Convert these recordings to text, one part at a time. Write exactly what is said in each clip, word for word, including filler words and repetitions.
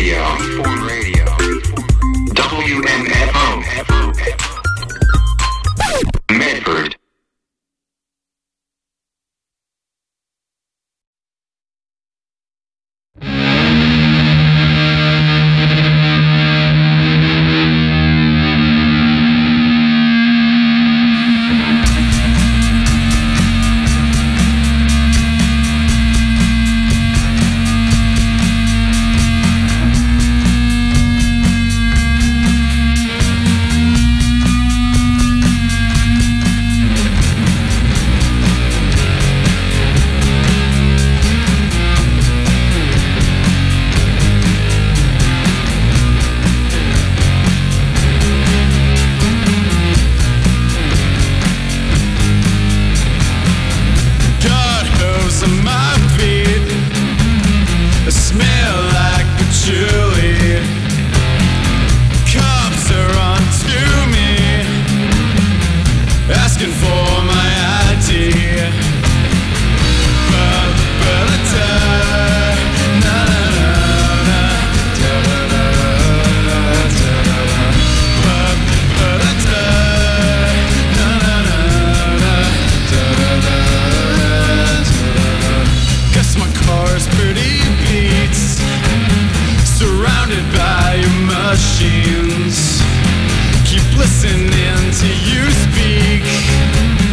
Radio. Freeform Radio. W M F O. Medford. Machines keep listening to you speak.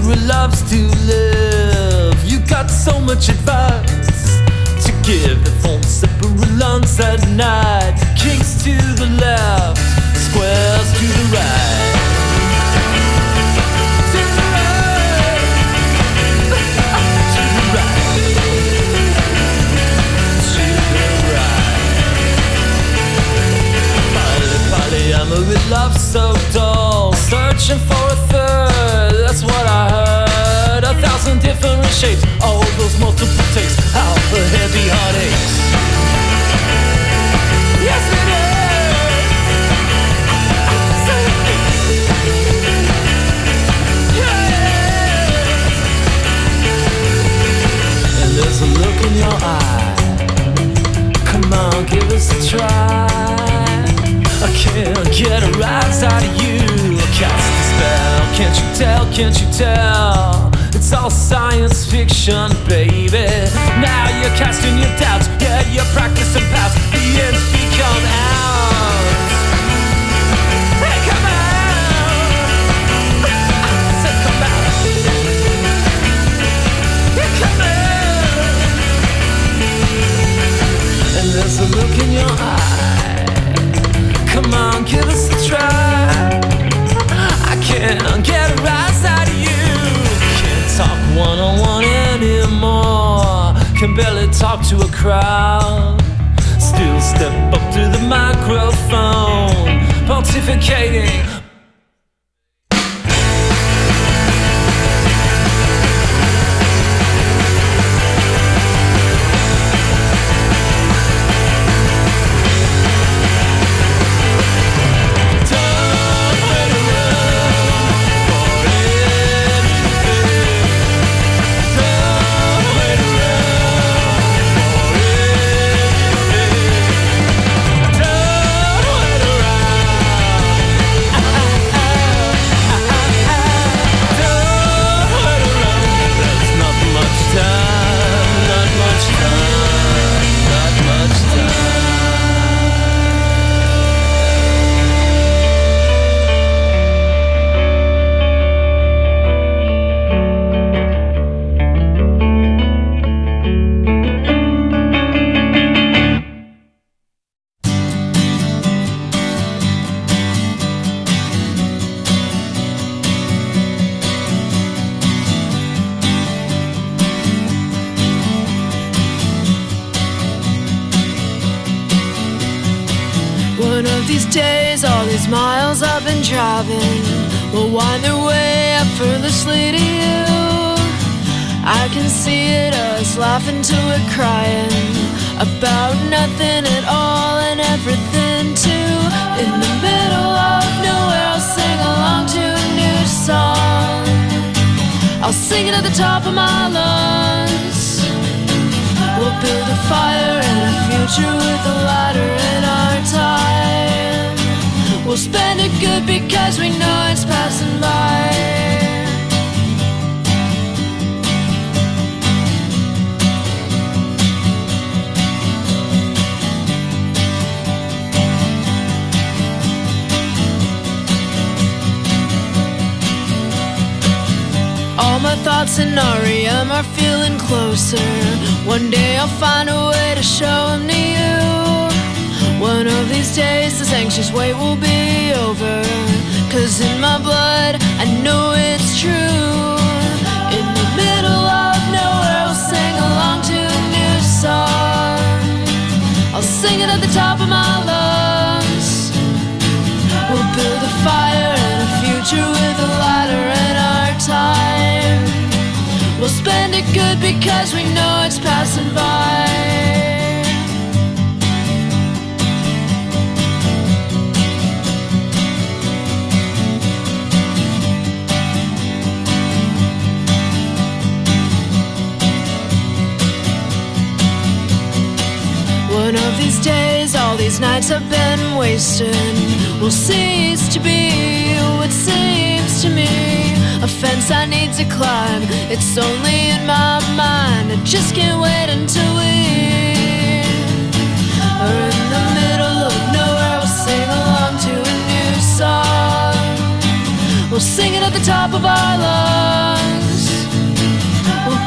who loves to live. You got so much advice to give. The phone separate lungs at night. Kings to the left, squares to the right. To the right. To the right. To the right. Poly, polyamory with love so dull. Searching for a third, that's what I heard. A thousand different shapes, all those multiple takes out the heavy heartaches. Yes it is. Yeah. And there's a look in your eye. Come on, give us a try. I can't get a rise out of you. Cast a spell, can't you tell, can't you tell? It's all science fiction, baby. Now you're casting your doubts, yeah, you're practicing past. The ends become out. Hey, come out. I said come out. Yeah, come out. And there's a look in your eye. Come on, give us a try. I can't get a rise out of you. Can't talk one-on-one anymore. Can barely talk to a crowd. Still step up to the microphone, pontificating. One of these days, all these miles I've been driving will wind their way effortlessly to you. I can see it, us laughing till we're crying about nothing at all and everything too. In the middle of nowhere, I'll sing along to a new song. I'll sing it at the top of my lungs. We'll build a fire and a future with a ladder in our time. We'll spend it good because we know it's passing by. All my thoughts in R E M are feeling closer. One day I'll find a way to show them to you. One of these days this anxious wait will be over. Cause in my blood I know it's true. In the middle of nowhere I'll sing along to a new song. I'll sing it at the top of my lungs. We'll build a fire and a future with a ladder in our time. We'll spend it good because we know it's passing by. One of these days, all these nights I've been wasting will cease to be what seems to me a fence I need to climb. It's only in my mind. I just can't wait until we are in the middle of nowhere. We'll sing along to a new song. We'll sing it at the top of our lungs.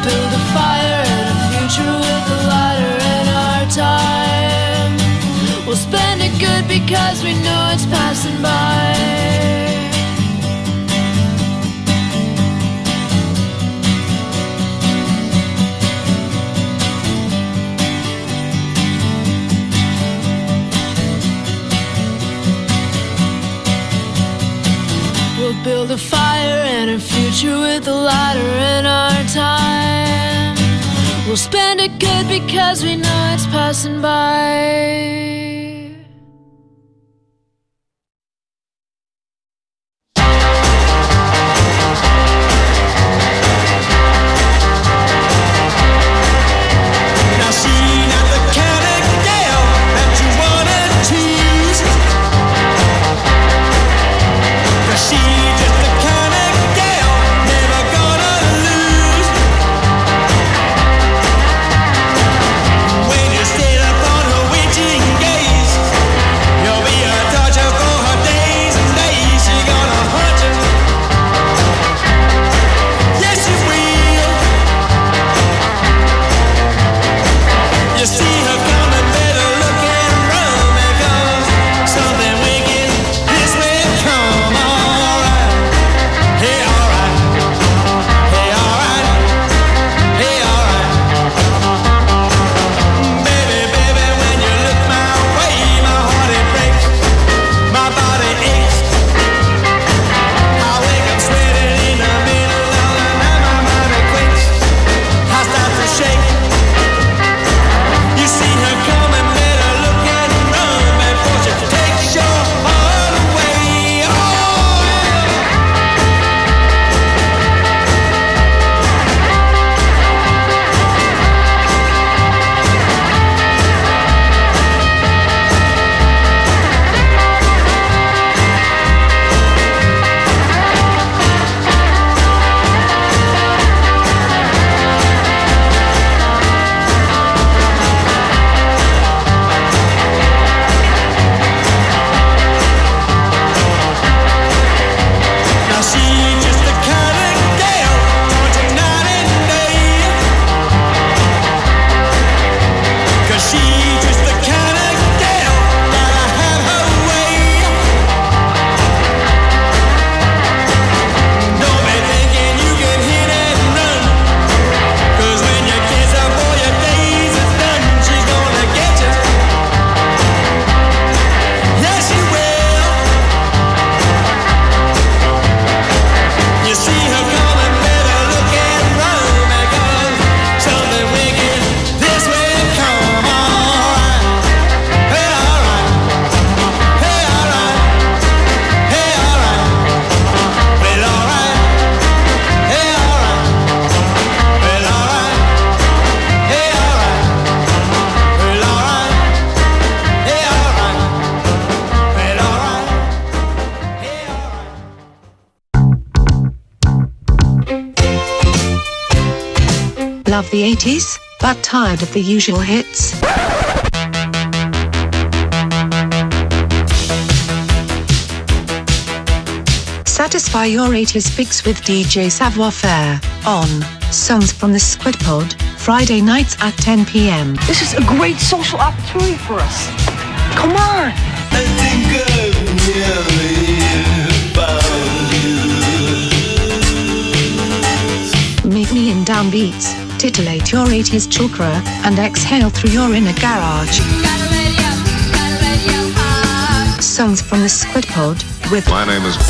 build a fire and a future with a lighter in our time. We'll spend it good because we know it's passing by. We'll build a fire and a future with a lighter in our time. We'll spend it good because we know it's passing by. Love the eighties, but tired of the usual hits? Satisfy your eighties fix with D J Savoir Faire on Songs from the Squid Pod, Friday nights at ten p m. This is a great social opportunity for us. Come on! I think I've nearly found you. Meet me in downbeats, titillate your eighties chakra, and exhale through your inner garage. Songs from the Squid Pod with My name is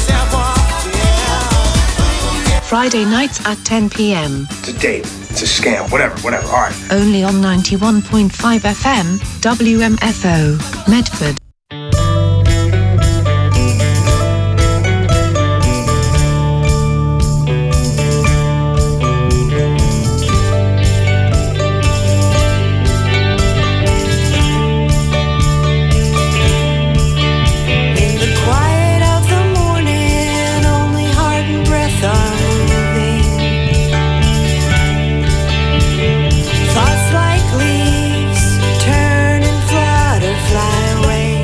Friday nights at ten p m. It's a date. It's a scam. Whatever, whatever. All right. Only on ninety-one point five F M, W M F O, Medford. Thoughts like leaves turn and flutter, fly away.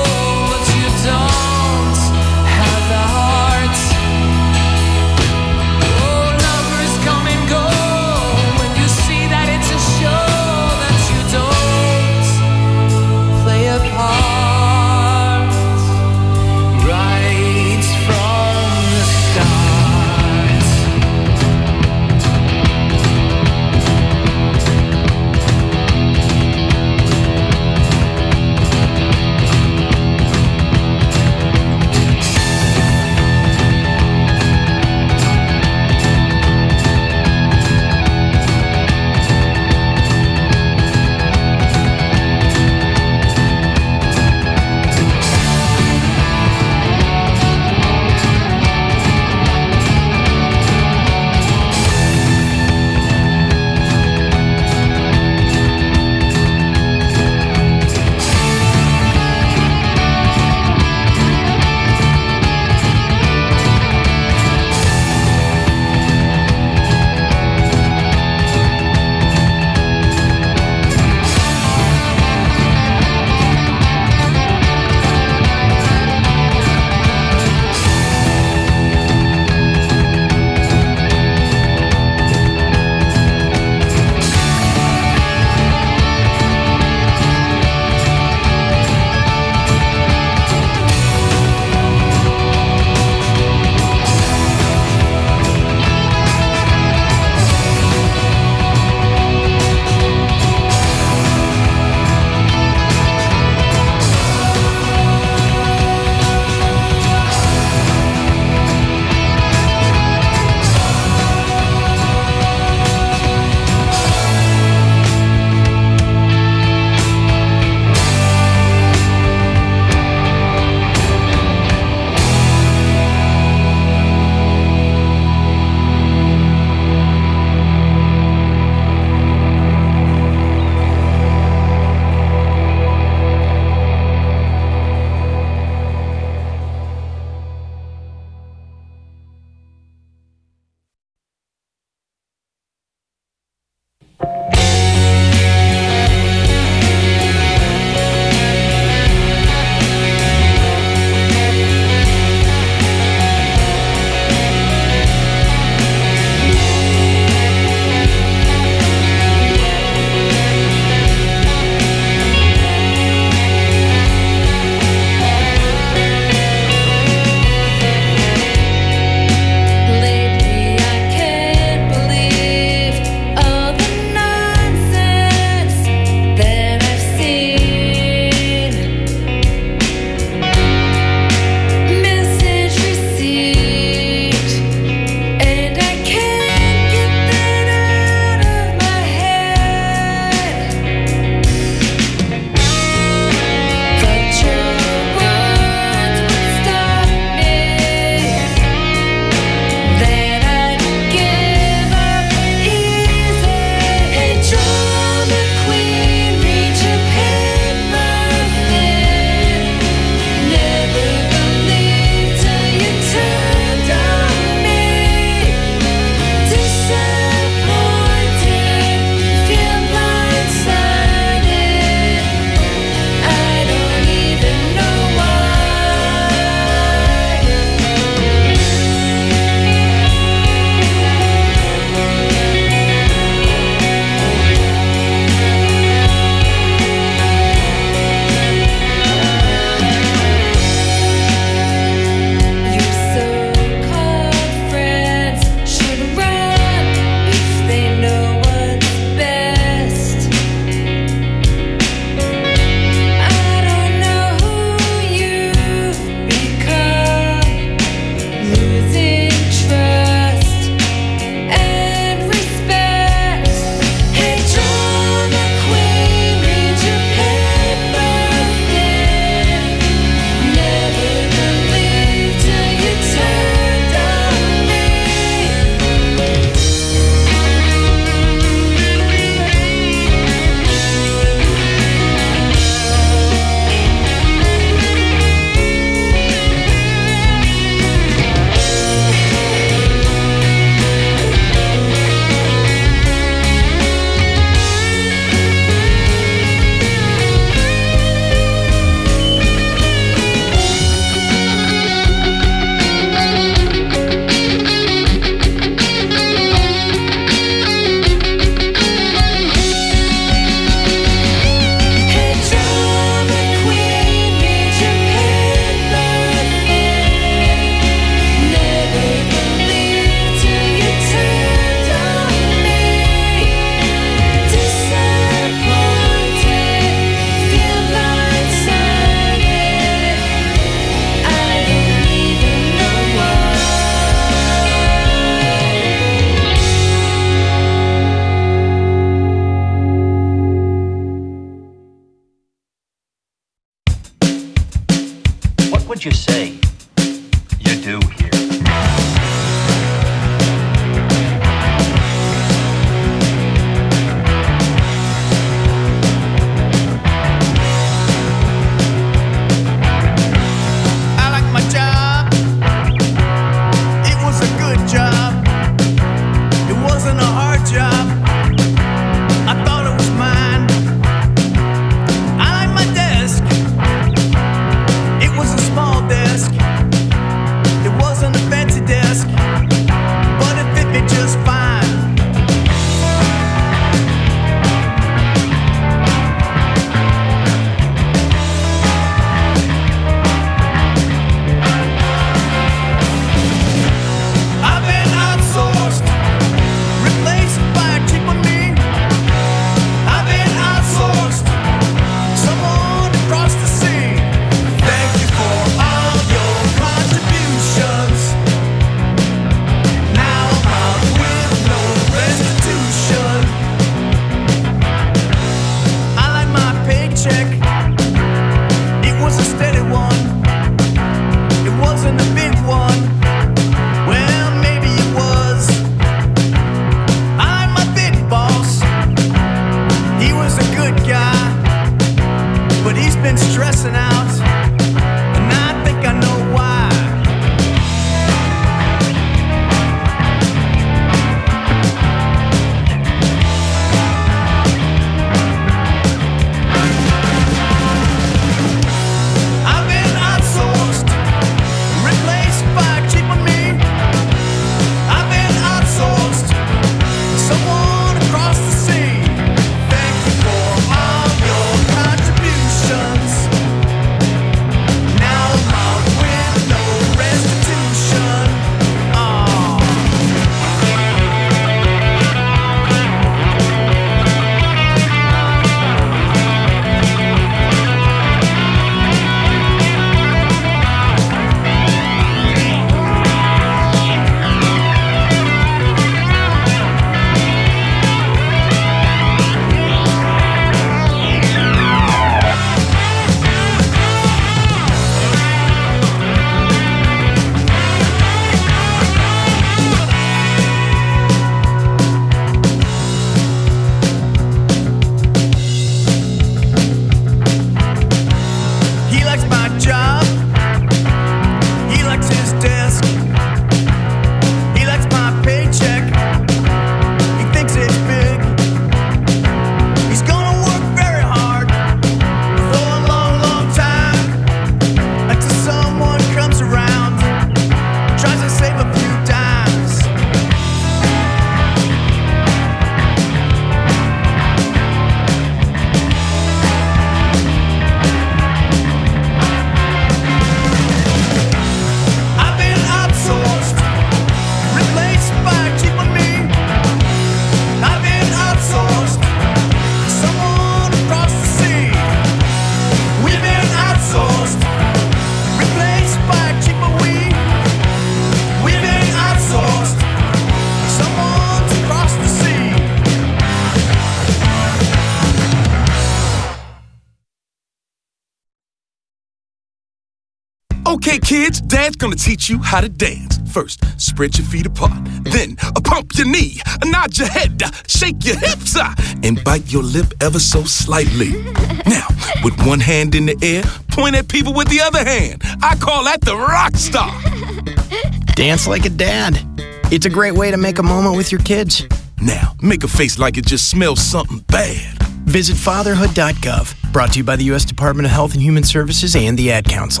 Okay, kids, Dad's gonna teach you how to dance. First, spread your feet apart. Then, uh, pump your knee, uh, nod your head, uh, shake your hips, uh, and bite your lip ever so slightly. Now, with one hand in the air, point at people with the other hand. I call that the rock star. Dance like a dad. It's a great way to make a moment with your kids. Now, make a face like it just smells something bad. Visit fatherhood dot gov. Brought to you by the U S Department of Health and Human Services and the Ad Council.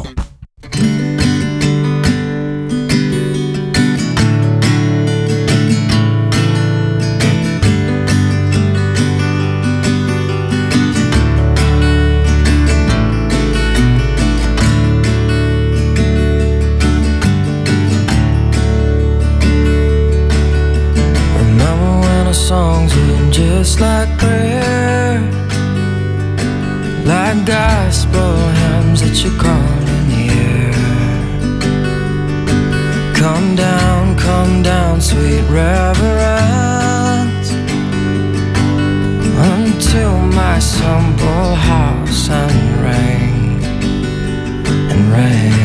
Songs were just like prayer, like gospel hymns that you call in the air. Come down, come down, sweet reverence, until my simple house and ring and ring.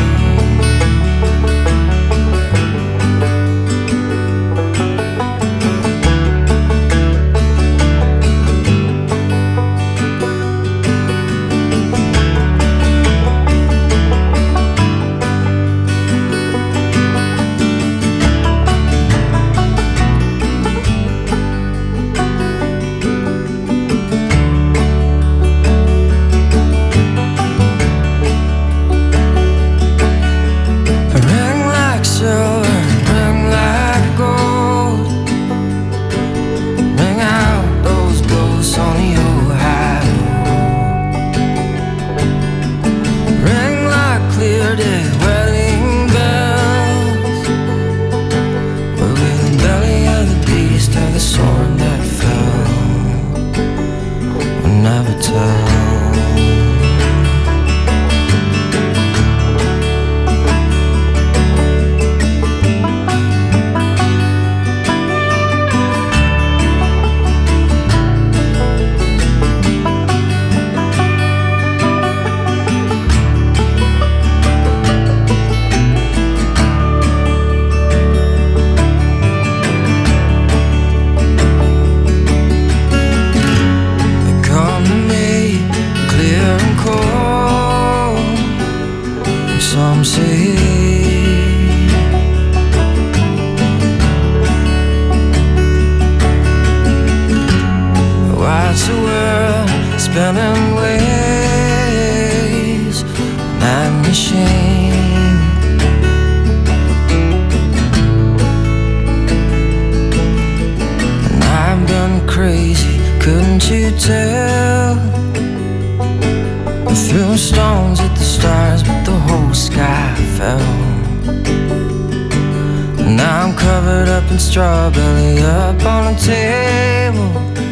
Strawberry up on the table.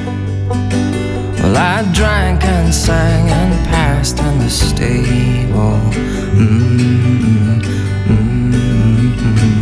Well, I drank and sang and passed in the stable. Mm-hmm, mm-hmm.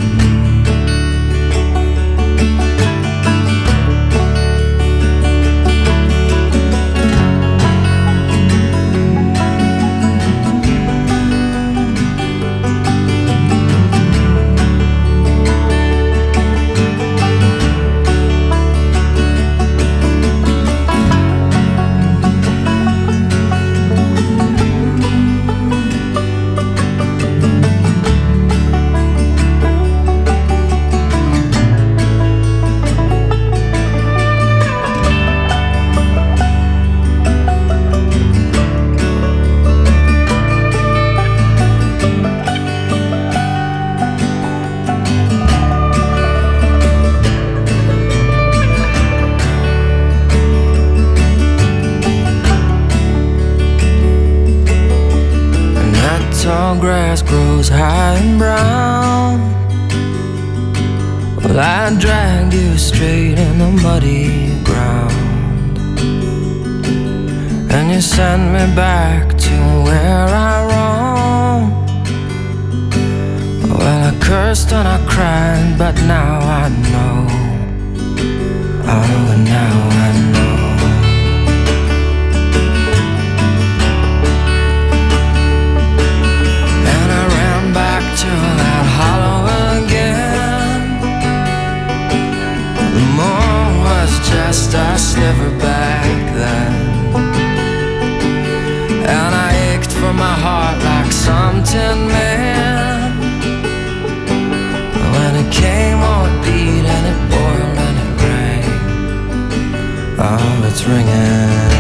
Grass grows high and brown. Well, I dragged you straight in the muddy ground, and you sent me back to where I roamed. Well, I cursed and I cried, but now I know. Oh, now I know. And I ran The moon was just a sliver back then, and I ached for my heart like some tin man. When it came, oh, it beat and it boiled and it rang. Oh, it's ringing.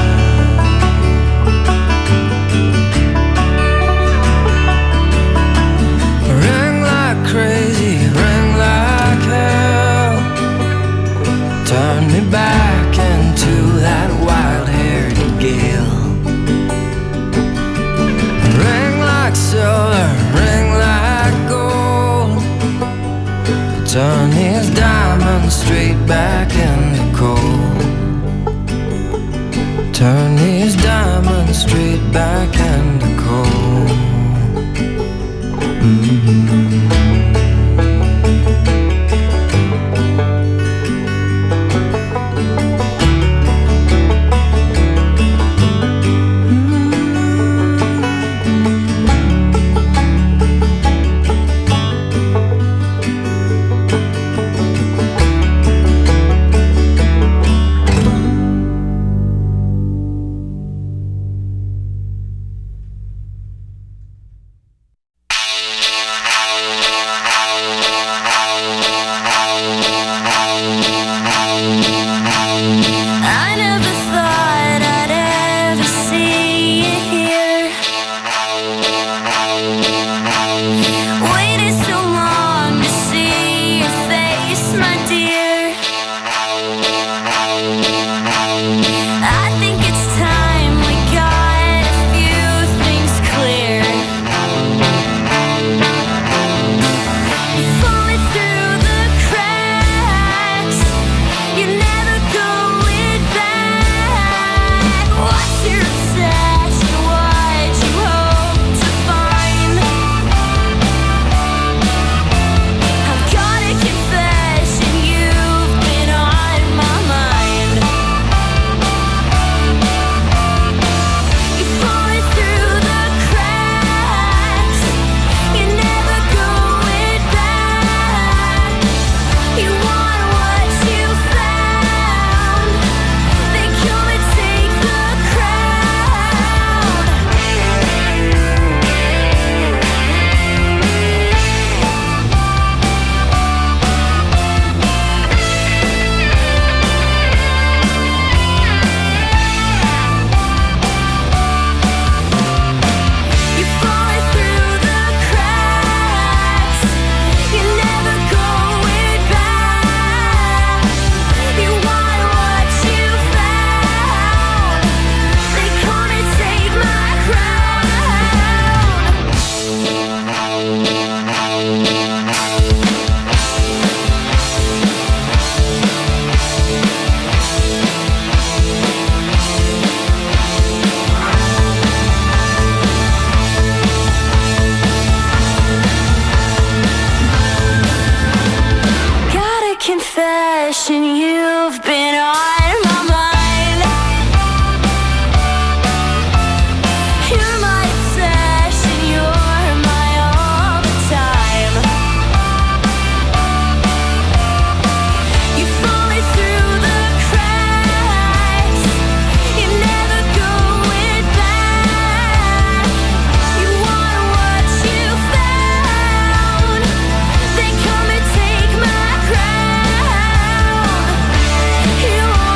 Ring like crazy, ring like hell. Turn me back into that wild-haired gale. Ring like silver, ring like gold. Turn these diamonds straight back into cold. Turn these diamonds straight back into cold. Mm-hmm. You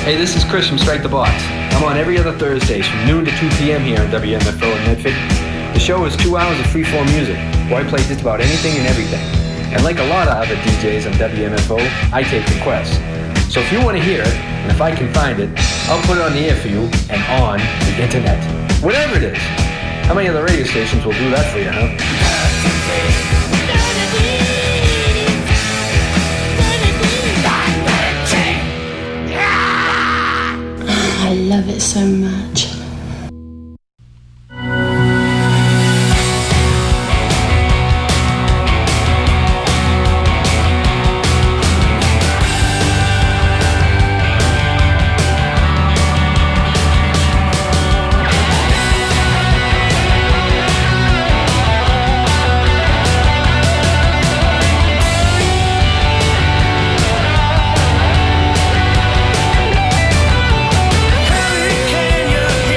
Hey, this is Chris from Strike the Box. I'm on every other Thursdays from noon to two p.m. here on W M F O in Medford. The show is two hours of free-form music, where I play just about anything and everything. And like a lot of other D Js on W M F O, I take requests. So if you want to hear it, and if I can find it, I'll put it on the air for you and on the internet. Whatever it is. How many other radio stations will do that for you, huh? I love it so much. Can you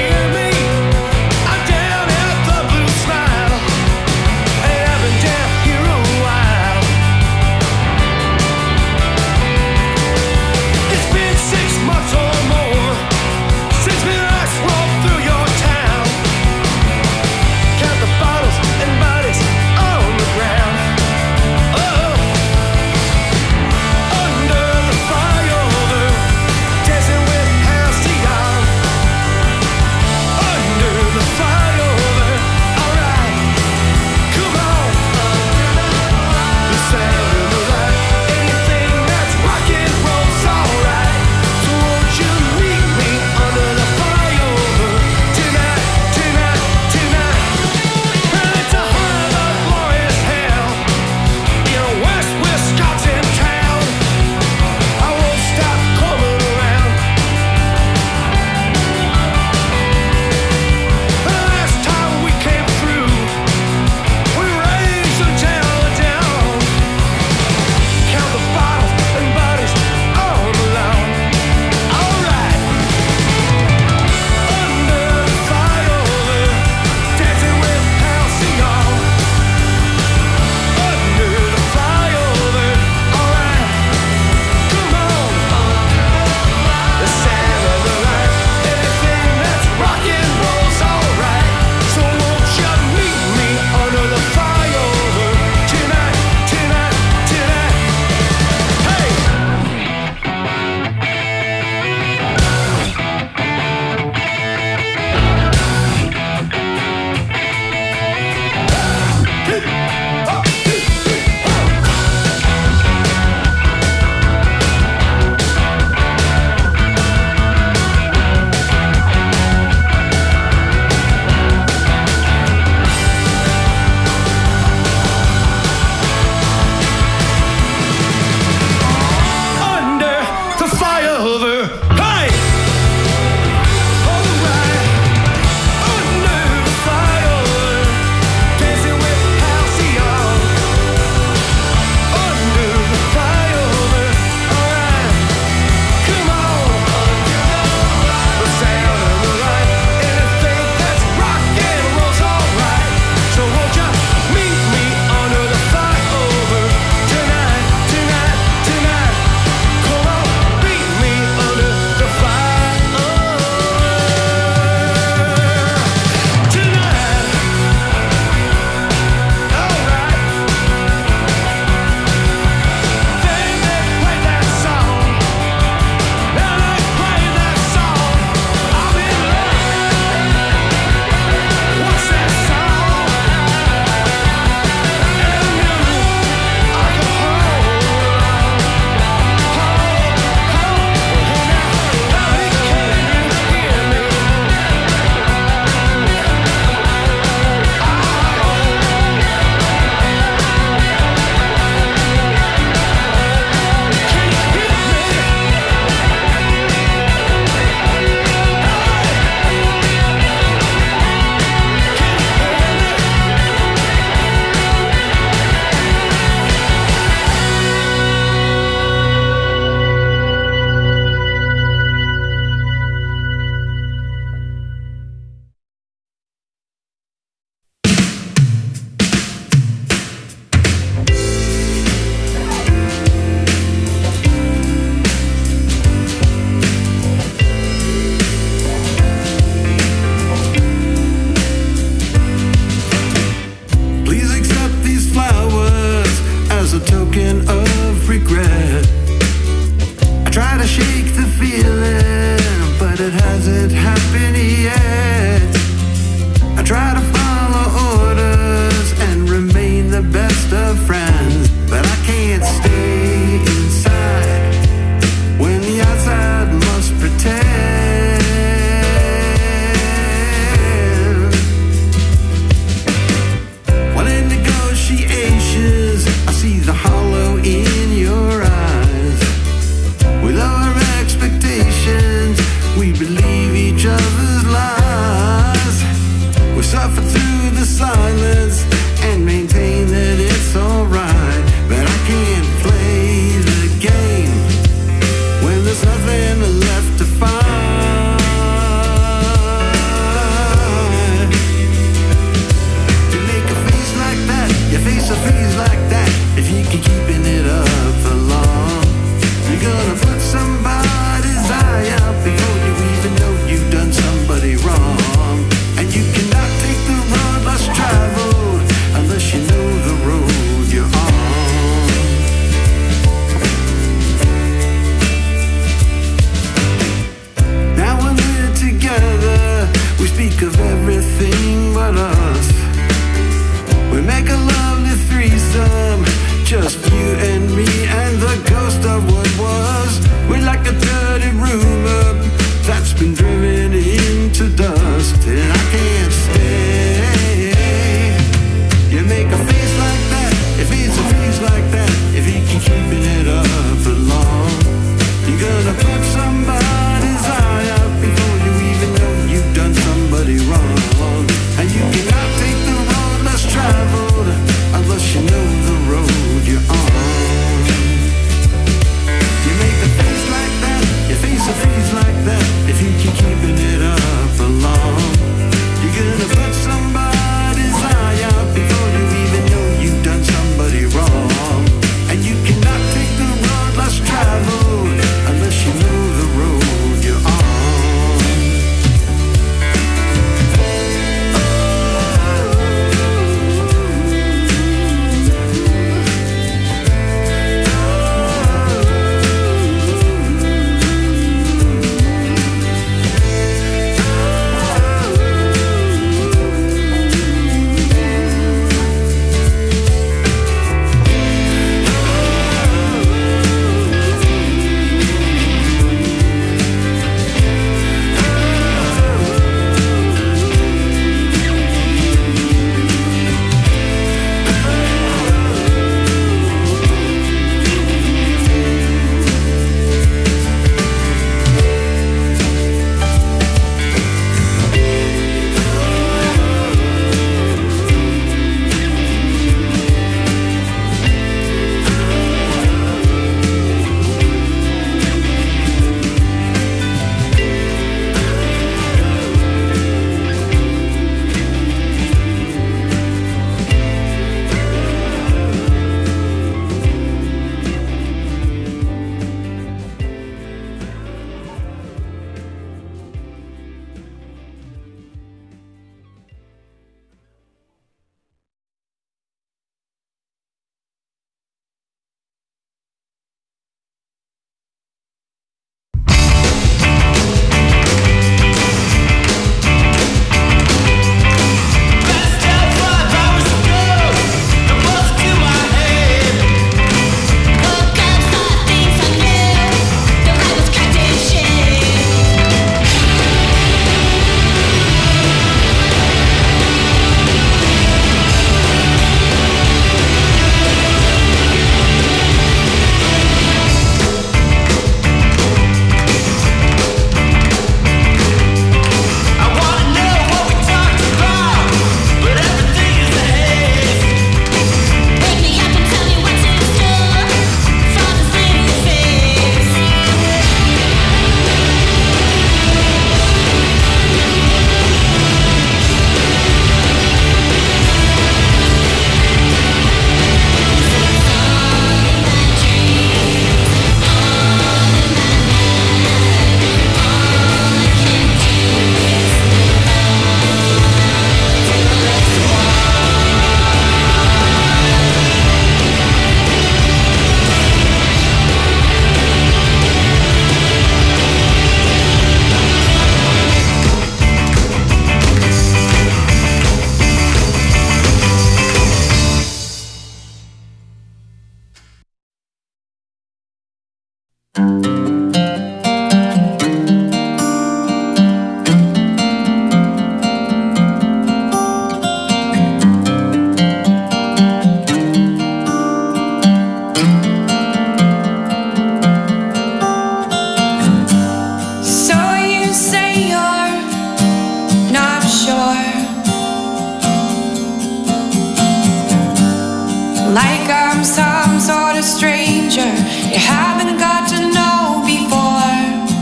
like I'm some sort of stranger you haven't got to know before.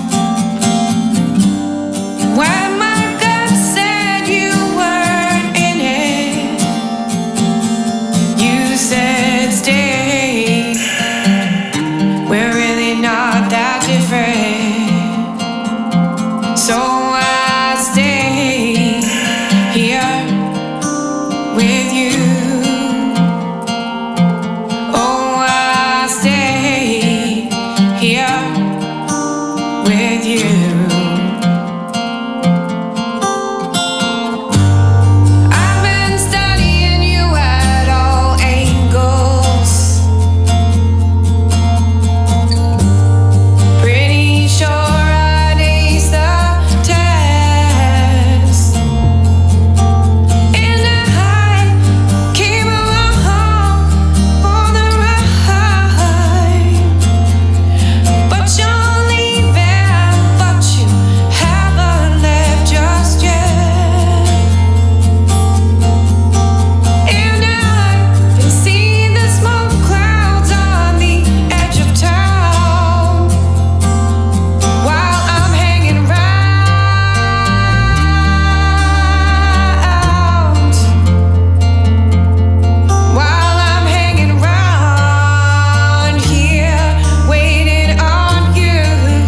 When my gut said you weren't in it, you said stay. We're really not that different, so I stay here with you. Oh, I stay here with you. I've been studying you at all angles. Pretty sure I'd ace the test. And I came along for the ride. But you're leaving, but you haven't left just yet. And I can see the smoke clouds on the edge of town while I'm hanging round. While I'm hanging round here, waiting on you.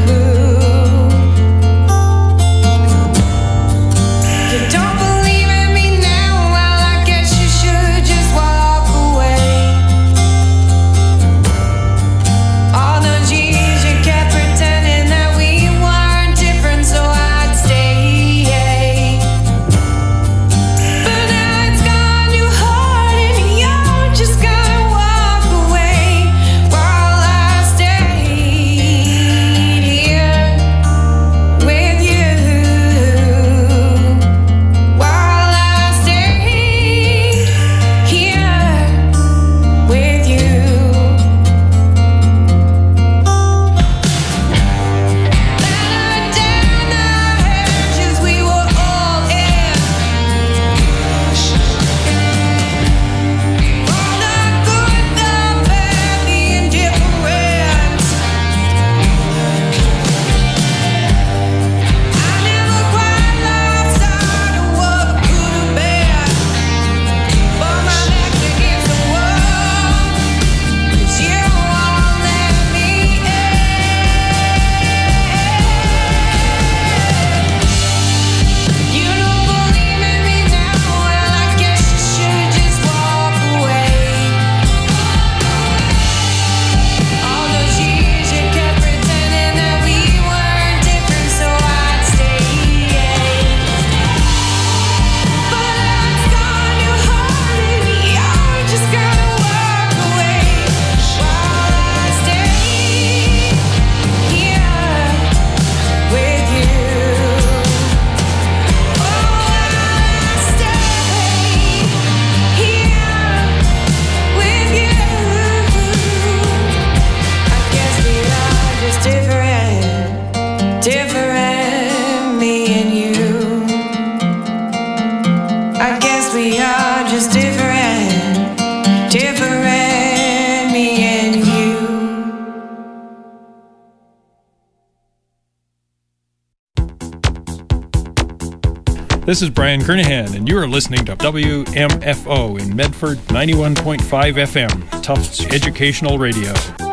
You don't believe in me now? Well, I guess you should just walk away. All those years you kept pretending that we weren't different, so I'd stay. But now it's gone too hard and you're just gonna walk away while I stayed here with you. While I stayed here with you. Better down the hedges we were all in. All the good, the bad, the indifferent. I never quite lost sight of what could have been, but my back's against the wall, 'cause you won't let me in. You don't believe in me now? Well, I guess you should just walk away. All those years you kept pretending that we weren't different, so I'd stay. But it's gone too hard and you're just gonna walk away while I stay here with you. Oh, I stay here with you. I guess we are just different, different, me and you. I guess we are just different, different, me and you. This is Brian Kernahan, and you are listening to W M F O in Medford, ninety-one point five F M, Tufts Educational Radio.